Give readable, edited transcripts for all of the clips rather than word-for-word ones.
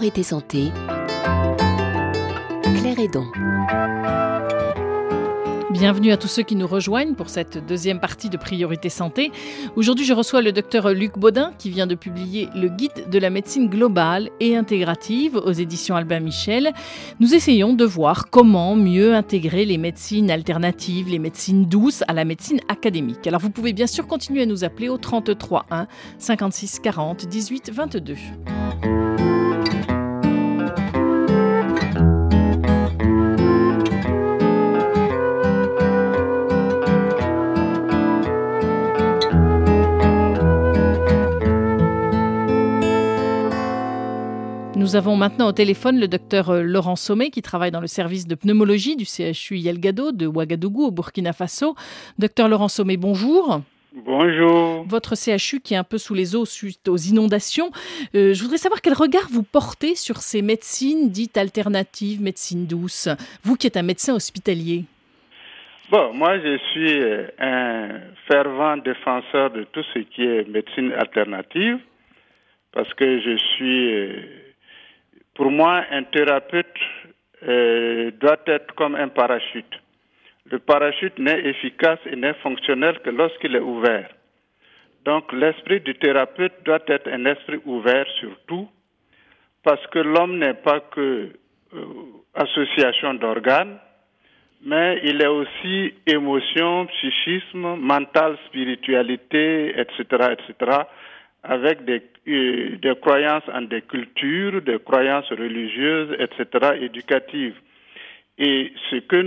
Priorité Santé, Claire Hédon. Bienvenue à tous ceux qui nous rejoignent pour cette deuxième partie de Priorité Santé. Aujourd'hui, je reçois le docteur Luc Baudin qui vient de publier le guide de la médecine globale et intégrative aux éditions Albin Michel. Nous essayons de voir comment mieux intégrer les médecines alternatives, les médecines douces à la médecine académique. Alors vous pouvez bien sûr continuer à nous appeler au 33 1 56 40 18 22. Nous avons maintenant au téléphone le docteur Laurent Sommet qui travaille dans le service de pneumologie du CHU Yelgado de Ouagadougou au Burkina Faso. Docteur Laurent Sommet, bonjour. Bonjour. Votre CHU qui est un peu sous les eaux suite aux inondations. Je voudrais savoir quel regard vous portez sur ces médecines dites alternatives, médecines douces, vous qui êtes un médecin hospitalier. Bon, moi je suis un fervent défenseur de tout ce qui est médecine alternative parce que je suis... Pour moi, un thérapeute doit être comme un parachute. Le parachute n'est efficace et n'est fonctionnel que lorsqu'il est ouvert. Donc, l'esprit du thérapeute doit être un esprit ouvert surtout, parce que l'homme n'est pas que association d'organes, mais il est aussi émotion, psychisme, mental, spiritualité, etc., etc., avec des croyances en des cultures, des croyances religieuses, etc., éducatives. Et ce que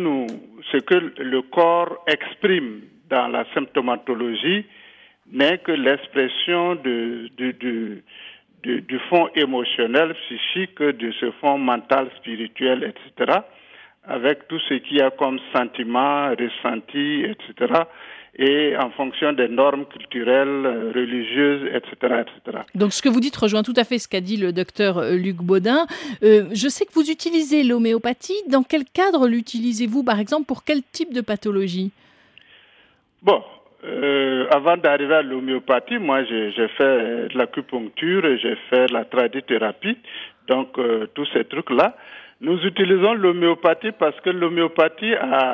le corps exprime dans la symptomatologie n'est que l'expression du fond émotionnel, psychique, de ce fond mental, spirituel, etc., avec tout ce qu'il y a comme sentiment, ressenti, etc., et en fonction des normes culturelles, religieuses, etc., etc. Donc ce que vous dites rejoint tout à fait ce qu'a dit le docteur Luc Baudin. Je sais que vous utilisez l'homéopathie. Dans quel cadre l'utilisez-vous, par exemple, pour quel type de pathologie ? Bon, avant d'arriver à l'homéopathie, moi j'ai fait de l'acupuncture, j'ai fait la tradithérapie, donc tous ces trucs-là. Nous utilisons l'homéopathie parce que l'homéopathie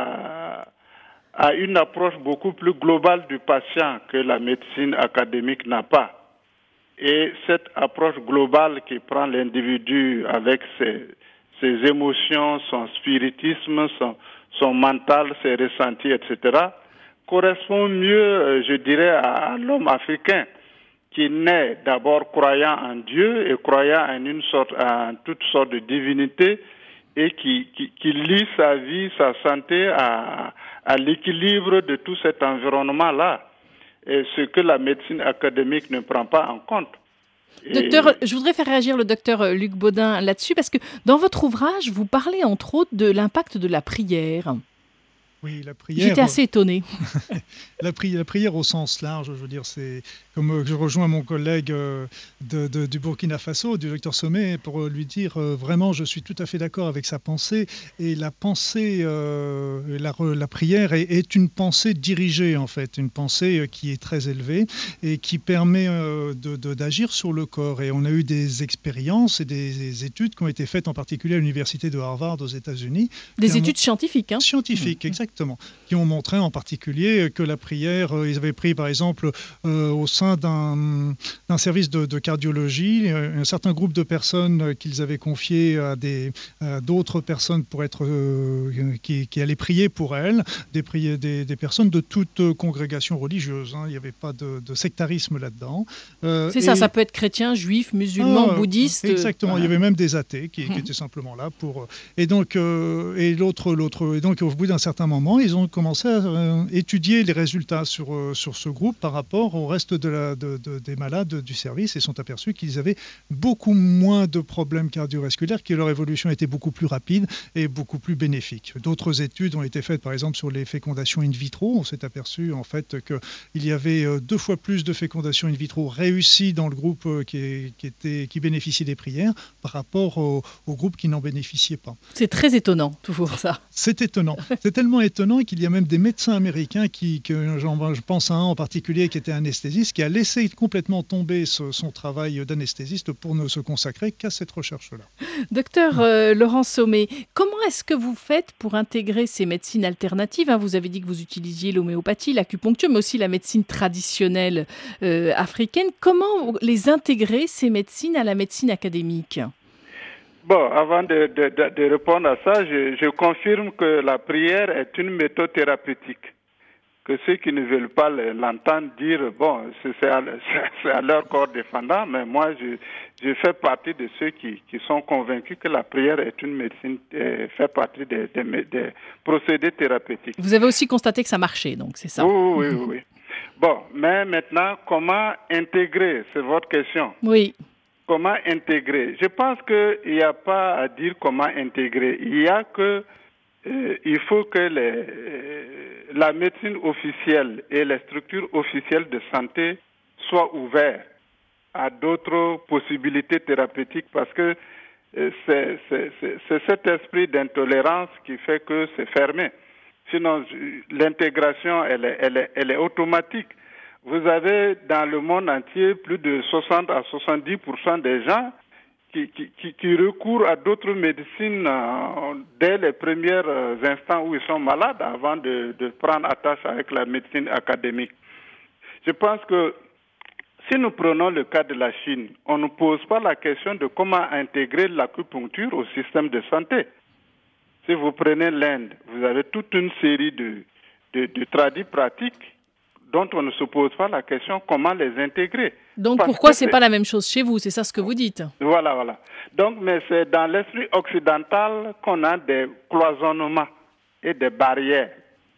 a une approche beaucoup plus globale du patient que la médecine académique n'a pas. Et cette approche globale qui prend l'individu avec ses émotions, son spiritisme, son mental, ses ressentis, etc., correspond mieux, je dirais, à l'homme africain qui naît d'abord croyant en Dieu et croyant en toutes sortes de divinités et qui lie sa vie, sa santé à l'équilibre de tout cet environnement-là, et ce que la médecine académique ne prend pas en compte. Docteur, je voudrais faire réagir le docteur Luc Baudin là-dessus, parce que dans votre ouvrage, vous parlez entre autres de l'impact de la prière. Oui, la prière. J'étais assez étonné. La prière au sens large, je veux dire, c'est comme je rejoins mon collègue du Burkina Faso, du docteur Sommet, pour lui dire vraiment, je suis tout à fait d'accord avec sa pensée. Et la pensée, la prière est une pensée dirigée en fait, une pensée qui est très élevée et qui permet d'agir sur le corps. Et on a eu des expériences et des études qui ont été faites en particulier à l'université de Harvard aux États-Unis. Des études scientifiques, hein ? Scientifiques, exactement, qui ont montré en particulier que la prière, ils avaient pris par exemple au sein d'un service de cardiologie, un certain groupe de personnes qu'ils avaient confié à d'autres personnes pour être qui allaient prier pour elles, des personnes de toute congrégation religieuse. Hein, il n'y avait pas de sectarisme là-dedans. Ça peut être chrétien, juif, musulman, bouddhiste. Exactement, voilà. Il y avait même des athées qui étaient simplement là pour. Et donc au bout d'un certain moment, ils ont commencé à étudier les résultats sur ce groupe par rapport au reste des malades du service et sont aperçus qu'ils avaient beaucoup moins de problèmes cardiovasculaires, que leur évolution était beaucoup plus rapide et beaucoup plus bénéfique. D'autres études ont été faites par exemple sur les fécondations in vitro. On s'est aperçu en fait qu'il y avait 2 fois plus de fécondations in vitro réussies dans le groupe qui bénéficiait des prières par rapport au groupe qui n'en bénéficiait pas. C'est très étonnant, toujours ça. C'est étonnant. C'est tellement étonnant qu'il y a même des médecins américains je pense à un en particulier qui était anesthésiste, qui a laissé complètement tomber son travail d'anesthésiste pour ne se consacrer qu'à cette recherche-là. Docteur Laurent Sommet, comment est-ce que vous faites pour intégrer ces médecines alternatives ? Vous avez dit que vous utilisiez l'homéopathie, l'acupuncture, mais aussi la médecine traditionnelle africaine. Comment les intégrer, ces médecines, à la médecine académique ? Bon, avant de répondre à ça, je confirme que la prière est une méthode thérapeutique. Que ceux qui ne veulent pas l'entendre dire, bon, c'est à leur corps défendant, mais moi, je fais partie de ceux qui sont convaincus que la prière est une médecine, fait partie des procédés thérapeutiques. Vous avez aussi constaté que ça marchait, donc c'est ça? Oui. Bon, mais maintenant, comment intégrer, c'est votre question. Oui. Comment intégrer? Je pense qu'il n'y a pas à dire comment intégrer. Il faut que la médecine officielle et les structures officielles de santé soient ouvertes à d'autres possibilités thérapeutiques, parce que c'est cet esprit d'intolérance qui fait que c'est fermé. Sinon, l'intégration, elle est automatique. Vous avez dans le monde entier plus de 60 à 70% des gens qui recourent à d'autres médecines dès les premiers instants où ils sont malades avant de prendre attache avec la médecine académique. Je pense que si nous prenons le cas de la Chine, on ne pose pas la question de comment intégrer l'acupuncture au système de santé. Si vous prenez l'Inde, vous avez toute une série de tradis pratiques dont on ne se pose pas la question comment les intégrer. Donc pourquoi c'est pas la même chose chez vous? C'est ça ce que vous dites? Voilà. Donc, mais c'est dans l'esprit occidental qu'on a des cloisonnements et des barrières.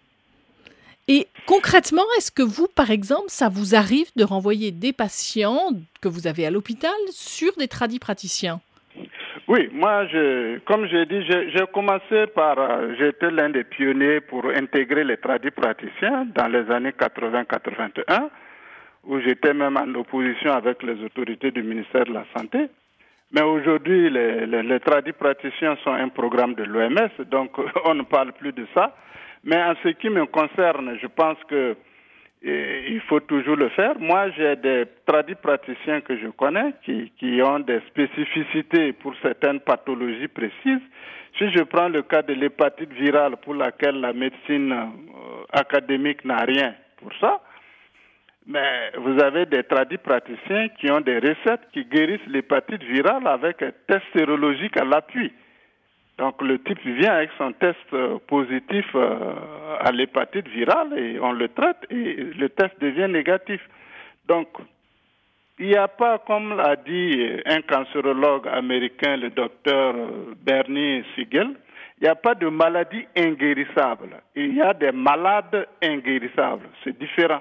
Et concrètement, est-ce que vous, par exemple, ça vous arrive de renvoyer des patients que vous avez à l'hôpital sur des tradis praticiens? Oui, moi, comme j'ai dit, j'ai commencé j'étais l'un des pionniers pour intégrer les tradis praticiens dans les années 80-81, où j'étais même en opposition avec les autorités du ministère de la Santé. Mais aujourd'hui, les tradis praticiens sont un programme de l'OMS, donc on ne parle plus de ça. Mais en ce qui me concerne, je pense que il faut toujours le faire. Moi, j'ai des tradis praticiens que je connais qui ont des spécificités pour certaines pathologies précises. Si je prends le cas de l'hépatite virale pour laquelle la médecine académique n'a rien pour ça, mais vous avez des tradis praticiens qui ont des recettes qui guérissent l'hépatite virale avec un test sérologique à l'appui. Donc le type vient avec son test positif à l'hépatite virale et on le traite et le test devient négatif. Donc il n'y a pas, comme l'a dit un cancérologue américain, le docteur Bernie Siegel, il n'y a pas de maladie inguérissable. Il y a des malades inguérissables. C'est différent.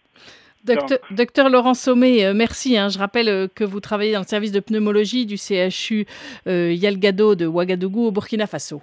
Docteur Laurent Sommet, merci. Je rappelle que vous travaillez dans le service de pneumologie du CHU Yalgado de Ouagadougou au Burkina Faso.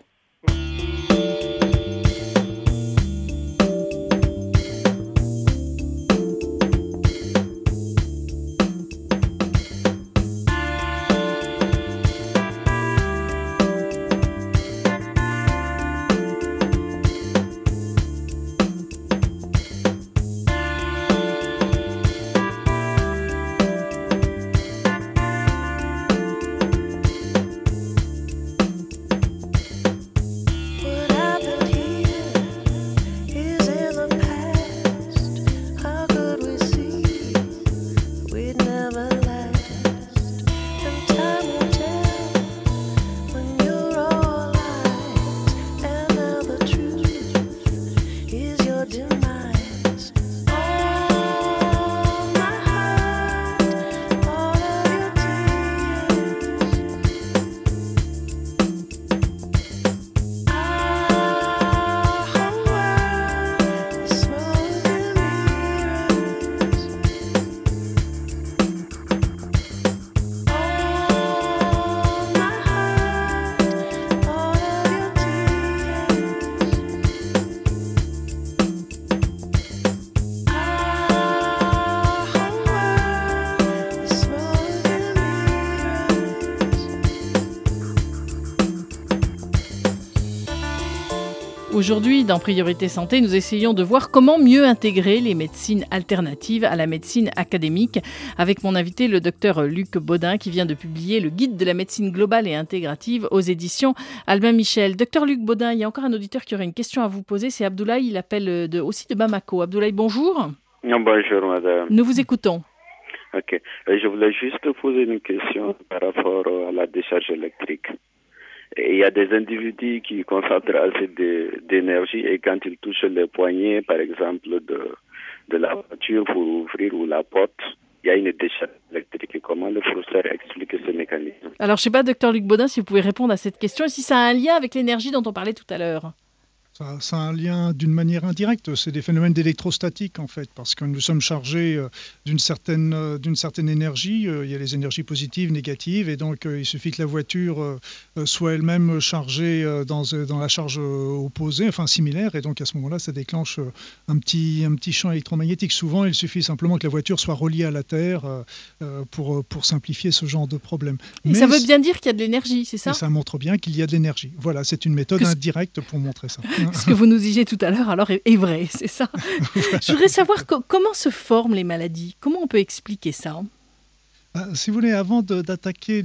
Aujourd'hui, dans Priorité Santé, nous essayons de voir comment mieux intégrer les médecines alternatives à la médecine académique avec mon invité, le docteur Luc Baudin, qui vient de publier le guide de la médecine globale et intégrative aux éditions Albin Michel. Docteur Luc Baudin, il y a encore un auditeur qui aurait une question à vous poser. C'est Abdoulaye, il appelle aussi de Bamako. Abdoulaye, bonjour. Bonjour, madame. Nous vous écoutons. Ok. Je voulais juste poser une question par rapport à la décharge électrique. Il y a des individus qui concentrent assez d'énergie et quand ils touchent le poignet, par exemple, de la voiture pour ouvrir ou la porte, il y a une décharge électrique. Comment le professeur explique ce mécanisme? Alors, je ne sais pas, docteur Luc Baudin, si vous pouvez répondre à cette question et si ça a un lien avec l'énergie dont on parlait tout à l'heure. Ça a un lien d'une manière indirecte, c'est des phénomènes d'électrostatique en fait, parce que nous sommes chargés d'une certaine énergie, il y a les énergies positives, négatives, et donc il suffit que la voiture soit elle-même chargée dans la charge opposée, enfin similaire, et donc à ce moment-là ça déclenche un petit champ électromagnétique. Souvent il suffit simplement que la voiture soit reliée à la Terre pour simplifier ce genre de problème. Et ça veut bien dire qu'il y a de l'énergie, c'est ça? Et ça montre bien qu'il y a de l'énergie. Voilà, c'est une méthode indirecte pour montrer ça. Ce que vous nous disiez tout à l'heure, alors, est vrai, c'est ça. Je voudrais savoir comment se forment les maladies. Comment on peut expliquer ça? Si vous voulez, avant d'attaquer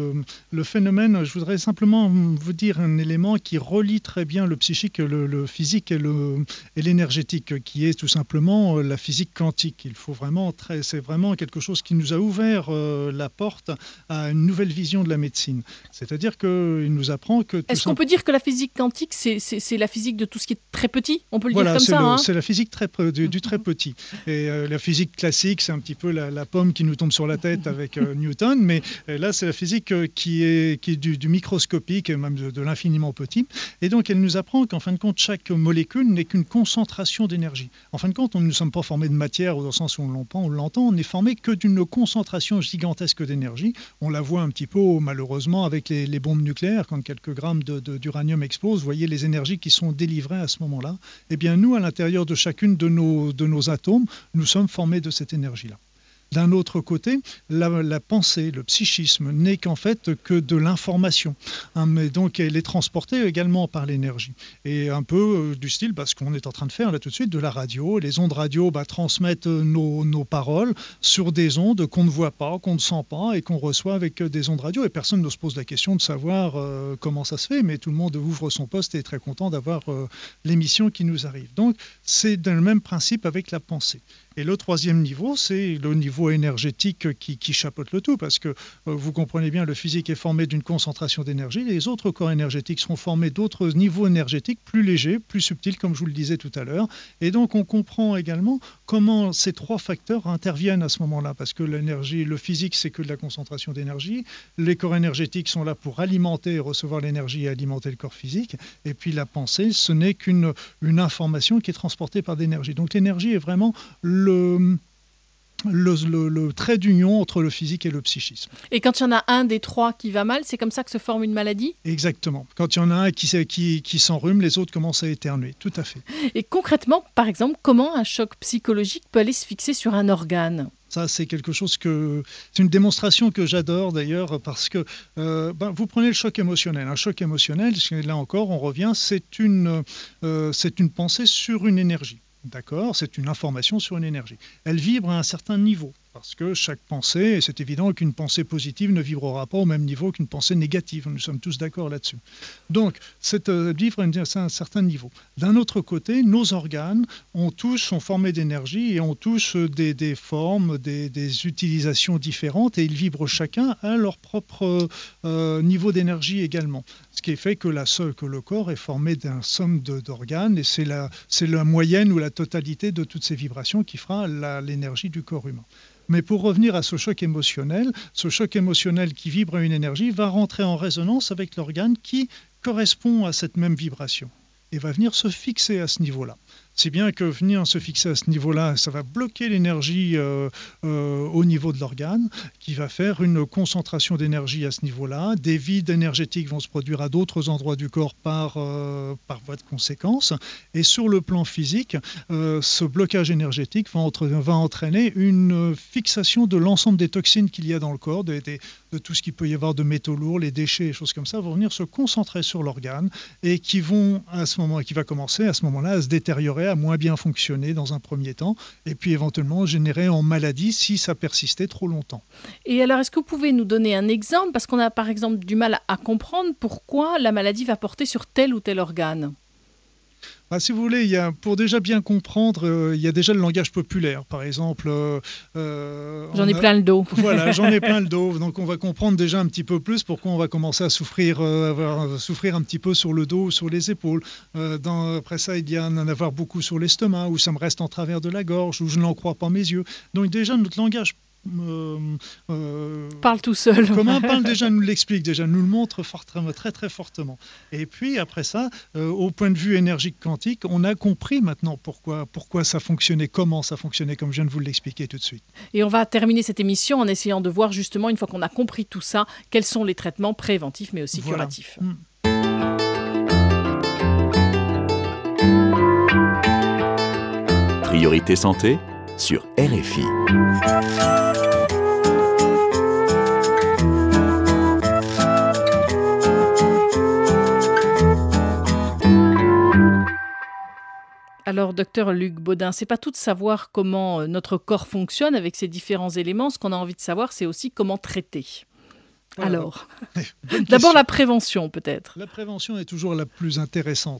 le phénomène, je voudrais simplement vous dire un élément qui relie très bien le psychique, le physique et l'énergétique, qui est tout simplement la physique quantique. C'est vraiment quelque chose qui nous a ouvert la porte à une nouvelle vision de la médecine. C'est-à-dire qu'il nous apprend que... Est-ce qu'on peut dire que la physique quantique, c'est la physique de tout ce qui est très petit? On peut le dire comme ça, c'est la physique du très petit. Et la physique classique, c'est un petit peu la pomme qui nous tombe sur la tête avec Newton, mais là c'est la physique qui est du microscopique et même de l'infiniment petit, et donc elle nous apprend qu'en fin de compte chaque molécule n'est qu'une concentration d'énergie. En fin de compte, nous ne sommes pas formés de matière au sens où on l'entend, on n'est formé que d'une concentration gigantesque d'énergie. On la voit un petit peu malheureusement avec les bombes nucléaires, quand quelques grammes d'uranium explosent, vous voyez les énergies qui sont délivrées à ce moment-là. Eh bien nous, à l'intérieur de chacune de nos atomes, nous sommes formés de cette énergie-là. D'un autre côté, la pensée, le psychisme n'est qu'en fait que de l'information. Mais donc elle est transportée également par l'énergie. Et un peu du style, ce qu'on est en train de faire là tout de suite, de la radio. Les ondes radio transmettent nos paroles sur des ondes qu'on ne voit pas, qu'on ne sent pas et qu'on reçoit avec des ondes radio. Et personne ne se pose la question de savoir comment ça se fait, mais tout le monde ouvre son poste et est très content d'avoir l'émission qui nous arrive. Donc c'est dans le même principe avec la pensée. Et le troisième niveau, c'est le niveau énergétique qui chapeaute le tout, parce que vous comprenez bien, le physique est formé d'une concentration d'énergie, les autres corps énergétiques seront formés d'autres niveaux énergétiques plus légers, plus subtils, comme je vous le disais tout à l'heure. Et donc on comprend également comment ces trois facteurs interviennent à ce moment-là, parce que l'énergie, le physique, c'est que de la concentration d'énergie, les corps énergétiques sont là pour alimenter et recevoir l'énergie et alimenter le corps physique, et puis la pensée, ce n'est qu'une information qui est transportée par l'énergie. Donc l'énergie est vraiment le trait d'union entre le physique et le psychisme. Et quand il y en a un des trois qui va mal, c'est comme ça que se forme une maladie? Exactement. Quand il y en a un qui s'enrhume, les autres commencent à éternuer. Tout à fait. Et concrètement, par exemple, comment un choc psychologique peut aller se fixer sur un organe? Ça, c'est quelque chose c'est une démonstration que j'adore d'ailleurs, parce que vous prenez le choc émotionnel. Un choc émotionnel, là encore, on revient, c'est une pensée sur une énergie. D'accord, c'est une information sur une énergie. Elle vibre à un certain niveau, parce que chaque pensée, et c'est évident qu'une pensée positive ne vibrera pas au même niveau qu'une pensée négative. Nous sommes tous d'accord là-dessus. Donc, elle vibre à un certain niveau. D'un autre côté, nos organes, sont formés d'énergie et on touche des formes, des utilisations différentes, et ils vibrent chacun à leur propre niveau d'énergie également. Ce qui fait que le corps est formé d'un somme d'organes, et c'est la moyenne ou la totalité de toutes ces vibrations qui fera l'énergie du corps humain. Mais pour revenir à ce choc émotionnel qui vibre à une énergie va rentrer en résonance avec l'organe qui correspond à cette même vibration et va venir se fixer à ce niveau-là. Si bien que venir se fixer à ce niveau-là, ça va bloquer l'énergie au niveau de l'organe, qui va faire une concentration d'énergie à ce niveau-là. Des vides énergétiques vont se produire à d'autres endroits du corps par voie de conséquence. Et sur le plan physique, ce blocage énergétique va entraîner une fixation de l'ensemble des toxines qu'il y a dans le corps, de tout ce qu'il peut y avoir de métaux lourds, les déchets, et choses comme ça, vont venir se concentrer sur l'organe et qui va commencer à ce moment-là à se détériorer, à moins bien fonctionner dans un premier temps, et puis éventuellement générer en maladie si ça persistait trop longtemps. Et alors, est-ce que vous pouvez nous donner un exemple? Parce qu'on a par exemple du mal à comprendre pourquoi la maladie va porter sur tel ou tel organe. Si vous voulez, pour déjà bien comprendre, il y a déjà le langage populaire. Par exemple, j'en ai plein le dos. Voilà, j'en ai plein le dos. Donc on va comprendre déjà un petit peu plus pourquoi on va commencer à souffrir un petit peu sur le dos ou sur les épaules. Après ça, il y a en avoir beaucoup sur l'estomac, où ça me reste en travers de la gorge, où je n'en crois pas mes yeux. Donc déjà, notre langage parle tout seul. Comment parle déjà, nous l'explique déjà, nous le montre très très fortement. Et puis après ça, au point de vue énergique quantique, on a compris maintenant pourquoi ça fonctionnait, comment ça fonctionnait, comme je viens de vous l'expliquer tout de suite. Et on va terminer cette émission en essayant de voir justement, une fois qu'on a compris tout ça, quels sont les traitements préventifs mais aussi curatifs. Priorité santé sur RFI. Alors, docteur Luc Baudin, c'est pas tout de savoir comment notre corps fonctionne avec ses différents éléments. Ce qu'on a envie de savoir, c'est aussi comment traiter. Voilà. Alors, d'abord la prévention peut-être. La prévention est toujours la plus intéressante.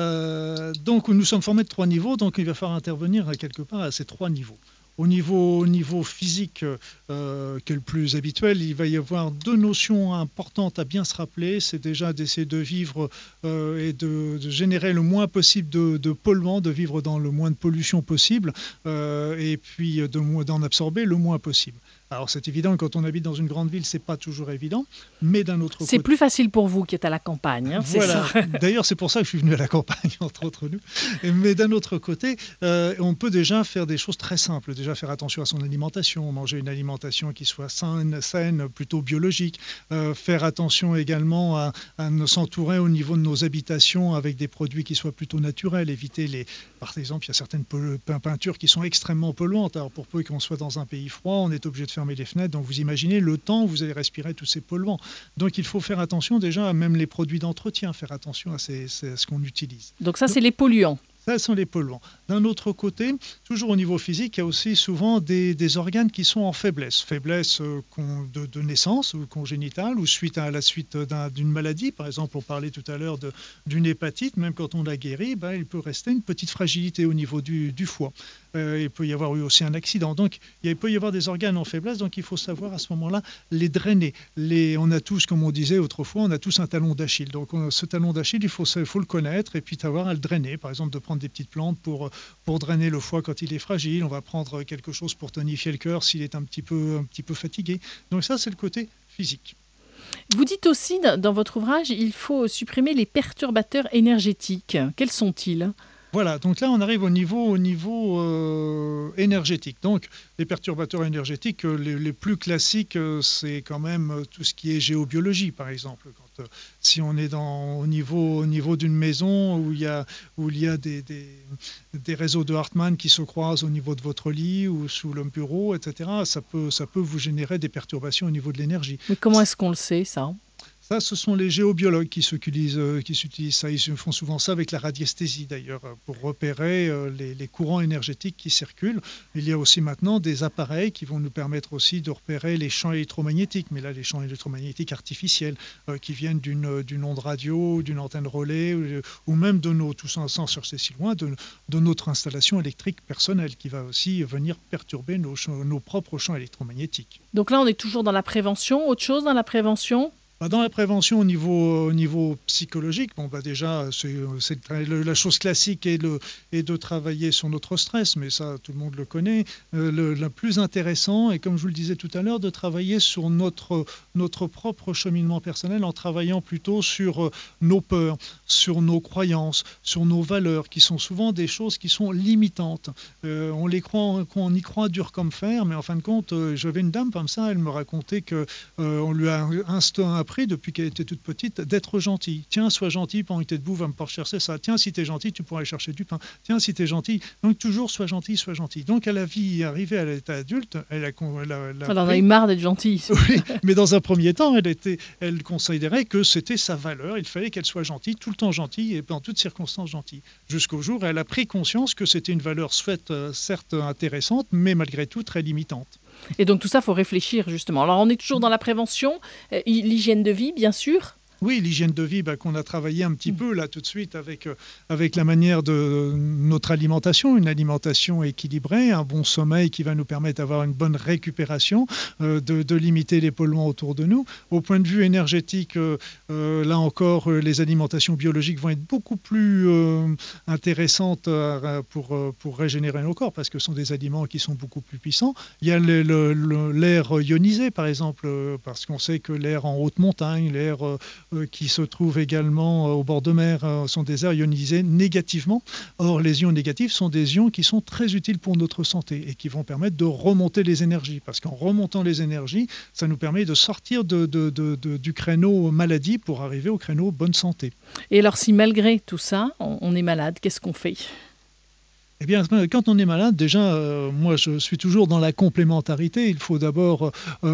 Donc nous sommes formés de 3 niveaux, donc il va falloir intervenir quelque part à ces 3 niveaux. Au niveau physique, qui est le plus habituel, il va y avoir 2 notions importantes à bien se rappeler. C'est déjà d'essayer de vivre et de générer le moins possible de polluants, de vivre dans le moins de pollution possible, et puis d'en absorber le moins possible. Alors c'est évident, quand on habite dans une grande ville, c'est pas toujours évident, mais d'un autre côté... C'est plus facile pour vous qui êtes à la campagne. Hein, voilà. C'est ça. D'ailleurs, c'est pour ça que je suis venu à la campagne, entre autres nous. Mais d'un autre côté, on peut déjà faire des choses très simples. Déjà faire attention à son alimentation, manger une alimentation qui soit saine, plutôt biologique. Faire attention également à s'entourer au niveau de nos habitations avec des produits qui soient plutôt naturels. Éviter par exemple, il y a certaines peintures qui sont extrêmement polluantes. Alors pour peu qu'on soit dans un pays froid, on est obligé de fermer les fenêtres, donc vous imaginez le temps où vous allez respirer tous ces polluants. Donc il faut faire attention déjà à même les produits d'entretien, faire attention à ce qu'on utilise. Donc ça, c'est les polluants. Ça sont les polluants. D'un autre côté, toujours au niveau physique, il y a aussi souvent des organes qui sont en faiblesse. Faiblesse de naissance ou congénitale ou à la suite d'une maladie. Par exemple, on parlait tout à l'heure d'une hépatite. Même quand on l'a guérie, il peut rester une petite fragilité au niveau du foie. Il peut y avoir eu aussi un accident. Donc, il peut y avoir des organes en faiblesse. Donc, il faut savoir à ce moment-là les drainer. On a tous, comme on disait autrefois, on a tous un talon d'Achille. Donc, ce talon d'Achille, il faut le connaître et puis savoir à le drainer. Par exemple, de prendre des petites plantes pour drainer le foie quand il est fragile. On va prendre quelque chose pour tonifier le cœur s'il est un petit peu fatigué. Donc ça, c'est le côté physique. Vous dites aussi dans votre ouvrage, il faut supprimer les perturbateurs énergétiques. Quels sont-ils ? Voilà, donc là on arrive au niveau énergétique. Donc les perturbateurs énergétiques, les plus classiques, c'est quand même tout ce qui est géobiologie, par exemple. Si on est au niveau d'une maison où il y a des réseaux de Hartmann qui se croisent au niveau de votre lit ou sous le bureau, etc., ça peut vous générer des perturbations au niveau de l'énergie. Mais comment est-ce qu'on le sait, ça ? Ça, ce sont les géobiologues qui s'utilisent ça. Ils font souvent ça avec la radiesthésie, d'ailleurs, pour repérer les courants énergétiques qui circulent. Il y a aussi maintenant des appareils qui vont nous permettre aussi de repérer les champs électromagnétiques, mais là, les champs électromagnétiques artificiels qui viennent d'une onde radio, d'une antenne relais, ou même tout ça sans chercher si loin, de notre installation électrique personnelle, qui va aussi venir perturber nos propres champs électromagnétiques. Donc là, on est toujours dans la prévention. Autre chose dans la prévention ? Dans la prévention au niveau psychologique, déjà, la chose classique est de travailler sur notre stress, mais ça, tout le monde le connaît. Le plus intéressant, et comme je vous le disais tout à l'heure, de travailler sur notre propre cheminement personnel en travaillant plutôt sur nos peurs, sur nos croyances, sur nos valeurs, qui sont souvent des choses qui sont limitantes. On y croit dur comme fer, mais en fin de compte, j'avais une dame comme ça, elle me racontait qu'on lui a appris depuis qu'elle était toute petite d'être gentille. Tiens, sois gentil, pendant que tu es debout, va me pas chercher ça. Tiens, si tu es gentil, tu pourras aller chercher du pain. Tiens, si tu es gentil. Donc toujours, sois gentil, sois gentil. Donc à la vie arrivée à l'état adulte, elle en a eu marre d'être gentille. Oui, mais dans un premier temps, elle considérait que c'était sa valeur. Il fallait qu'elle soit gentille, tout le temps gentille et dans toutes circonstances gentille. Jusqu'au jour où elle a pris conscience que c'était une valeur certes intéressante, mais malgré tout très limitante. Et donc tout ça, il faut réfléchir justement. Alors on est toujours dans la prévention, l'hygiène de vie bien sûr. Oui, l'hygiène de vie qu'on a travaillé un petit peu là tout de suite avec la manière de notre alimentation, une alimentation équilibrée, un bon sommeil qui va nous permettre d'avoir une bonne récupération, de limiter les polluants autour de nous. Au point de vue énergétique, là encore, les alimentations biologiques vont être beaucoup plus intéressantes pour régénérer nos corps parce que ce sont des aliments qui sont beaucoup plus puissants. Il y a l'air ionisé par exemple, parce qu'on sait que l'air en haute montagne, l'air qui se trouvent également au bord de mer sont des airs ionisés négativement. Or, les ions négatifs sont des ions qui sont très utiles pour notre santé et qui vont permettre de remonter les énergies. Parce qu'en remontant les énergies, ça nous permet de sortir du créneau maladie pour arriver au créneau bonne santé. Et alors, si malgré tout ça, on est malade, qu'est-ce qu'on fait ? Eh bien, quand on est malade, déjà, moi, je suis toujours dans la complémentarité. Il faut d'abord,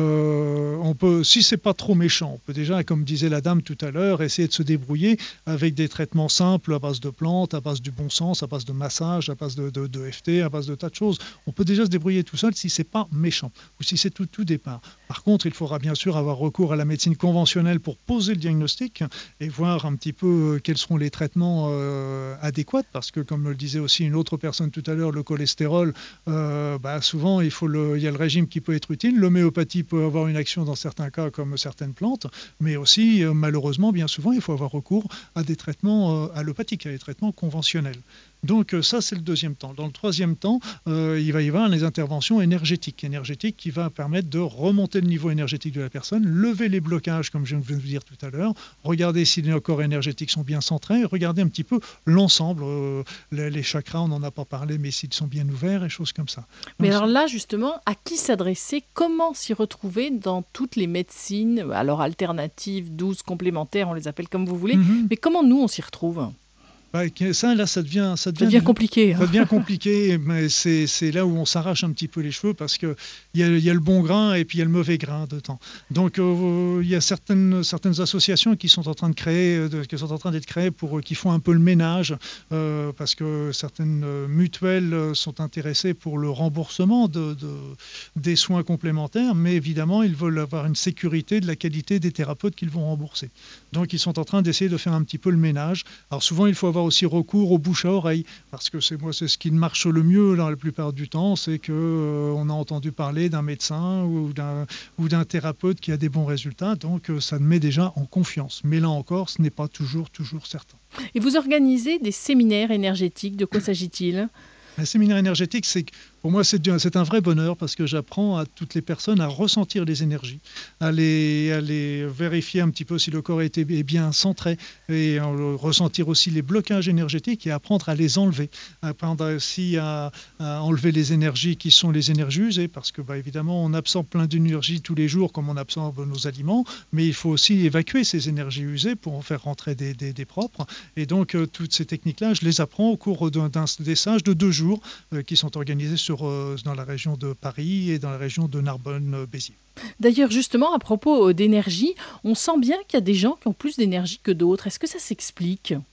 si c'est pas trop méchant, on peut déjà, comme disait la dame tout à l'heure, essayer de se débrouiller avec des traitements simples à base de plantes, à base du bon sens, à base de massage, à base de FT, à base de tas de choses. On peut déjà se débrouiller tout seul si c'est pas méchant ou si c'est tout départ. Par contre, il faudra bien sûr avoir recours à la médecine conventionnelle pour poser le diagnostic et voir un petit peu quels seront les traitements adéquats, parce que, comme le disait aussi une autre personne tout à l'heure, le cholestérol, souvent il y a le régime qui peut être utile. L'homéopathie peut avoir une action dans certains cas comme certaines plantes, mais aussi malheureusement bien souvent il faut avoir recours à des traitements allopathiques, à des traitements conventionnels. Donc ça c'est le deuxième temps. Dans le troisième temps, il va y avoir les interventions énergétiques qui va permettre de remonter le niveau énergétique de la personne, lever les blocages comme je viens de vous dire tout à l'heure, regarder si les corps énergétiques sont bien centrés, regarder un petit peu l'ensemble, les chakras on n'en a pas parlé mais s'ils sont bien ouverts et choses comme ça. Mais alors là justement, à qui s'adresser, comment s'y retrouver dans toutes les médecines, alors alternatives, douces, complémentaires, on les appelle comme vous voulez, mais comment nous on s'y retrouve ? Ça devient compliqué. Ça devient compliqué, mais c'est là où on s'arrache un petit peu les cheveux parce qu'il y a le bon grain et puis il y a le mauvais grain dedans. Donc il y a certaines associations qui sont en train d'être créées qui font un peu le ménage parce que certaines mutuelles sont intéressées pour le remboursement des soins complémentaires, mais évidemment ils veulent avoir une sécurité de la qualité des thérapeutes qu'ils vont rembourser. Donc ils sont en train d'essayer de faire un petit peu le ménage. Alors souvent il faut avoir aussi recours au bouche à oreille parce que c'est ce qui marche le mieux dans la plupart du temps, c'est que on a entendu parler d'un médecin ou d'un thérapeute qui a des bons résultats, donc ça me met déjà en confiance. Mais là encore, ce n'est pas toujours certain. Et vous organisez des séminaires énergétiques, de quoi s'agit-il ? Un séminaire énergétique, pour moi, c'est un vrai bonheur parce que j'apprends à toutes les personnes à ressentir les énergies, à les vérifier un petit peu si le corps est bien centré et ressentir aussi les blocages énergétiques et apprendre à les enlever. Apprendre aussi à enlever les énergies qui sont les énergies usées parce que, évidemment, on absorbe plein d'énergie tous les jours comme on absorbe nos aliments, mais il faut aussi évacuer ces énergies usées pour en faire rentrer des propres. Et donc, toutes ces techniques-là, je les apprends au cours des stages de 2 jours qui sont organisés dans la région de Paris et dans la région de Narbonne-Béziers. D'ailleurs, justement, à propos d'énergie, on sent bien qu'il y a des gens qui ont plus d'énergie que d'autres. Est-ce que ça s'explique ?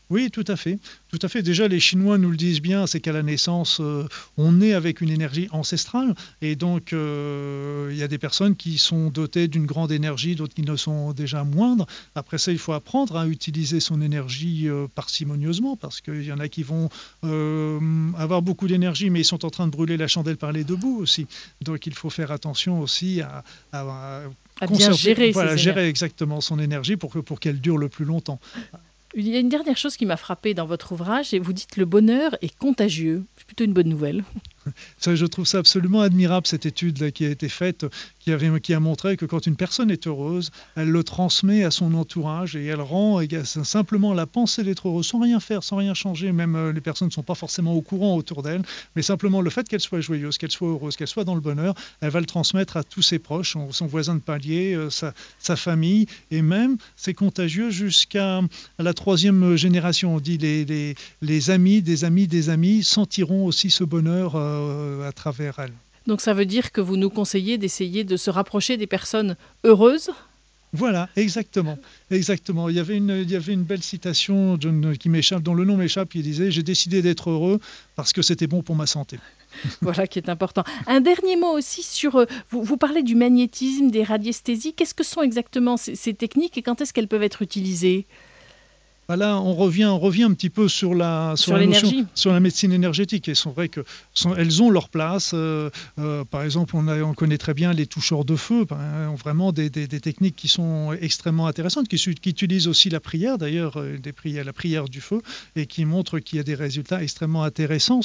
Oui, tout à fait. Tout à fait. Déjà, les Chinois nous le disent bien, c'est qu'à la naissance, on est avec une énergie ancestrale. Et donc, il y a des personnes qui sont dotées d'une grande énergie, d'autres qui le sont déjà moindres. Après ça, il faut apprendre à utiliser son énergie parcimonieusement, parce qu'il y en a qui vont avoir beaucoup d'énergie, mais ils sont en train de brûler la chandelle par les deux bouts aussi. Donc, il faut faire attention aussi à bien gérer, gérer exactement son énergie pour qu'elle dure le plus longtemps. Il y a une dernière chose qui m'a frappée dans votre ouvrage, et vous dites le bonheur est contagieux. C'est plutôt une bonne nouvelle. Ça, je trouve ça absolument admirable, cette étude-là qui a été faite, qui a montré que quand une personne est heureuse, elle le transmet à son entourage et elle rend simplement la pensée d'être heureuse, sans rien faire, sans rien changer. Même les personnes ne sont pas forcément au courant autour d'elle, mais simplement le fait qu'elle soit joyeuse, qu'elle soit heureuse, qu'elle soit dans le bonheur, elle va le transmettre à tous ses proches, son voisin de palier, sa famille, et même c'est contagieux jusqu'à la 3e génération. On dit les amis des amis des amis sentiront aussi ce bonheur à travers elle. Donc ça veut dire que vous nous conseillez d'essayer de se rapprocher des personnes heureuses ? Voilà, exactement. Il y avait une belle citation qui m'échappe, dont le nom m'échappe, qui disait « J'ai décidé d'être heureux parce que c'était bon pour ma santé ». Voilà qui est important. Un dernier mot aussi sur... Vous parlez du magnétisme, des radiesthésies. Qu'est-ce que sont exactement ces techniques et quand est-ce qu'elles peuvent être utilisées ? Là, on revient un petit peu sur la médecine énergétique. Et c'est vrai qu'elles ont leur place. Par exemple, on connaît très bien les toucheurs de feu, vraiment des techniques qui sont extrêmement intéressantes, qui utilisent aussi la prière, d'ailleurs, la prière du feu, et qui montrent qu'il y a des résultats extrêmement intéressants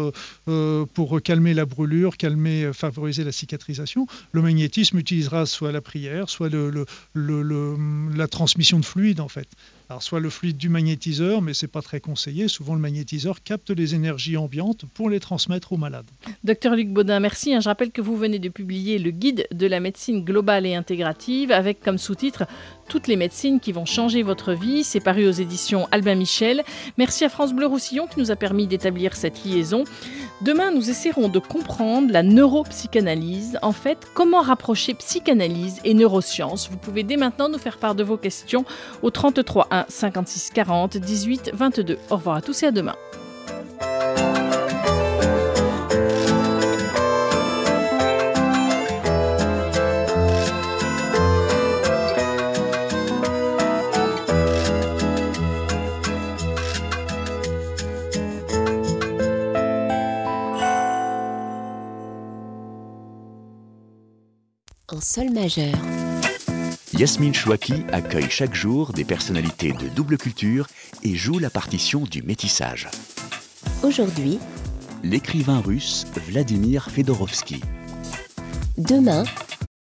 pour calmer la brûlure, favoriser la cicatrisation. Le magnétisme utilisera soit la prière, soit la transmission de fluide, en fait. Alors, soit le fluide du magnétiseur, mais ce n'est pas très conseillé. Souvent, le magnétiseur capte les énergies ambiantes pour les transmettre aux malades. Docteur Luc Baudin, merci. Je rappelle que vous venez de publier le guide de la médecine globale et intégrative avec comme sous-titre « Toutes les médecines qui vont changer votre vie ». C'est paru aux éditions Albin Michel. Merci à France Bleu Roussillon qui nous a permis d'établir cette liaison. Demain, nous essaierons de comprendre la neuropsychanalyse. En fait, comment rapprocher psychanalyse et neurosciences. Vous pouvez dès maintenant nous faire part de vos questions au 33 1 56 40 18 22. Au revoir à tous et à demain. En sol majeur. Yasmine Chouaki accueille chaque jour des personnalités de double culture et joue la partition du métissage. Aujourd'hui, l'écrivain russe Vladimir Fedorovski. Demain,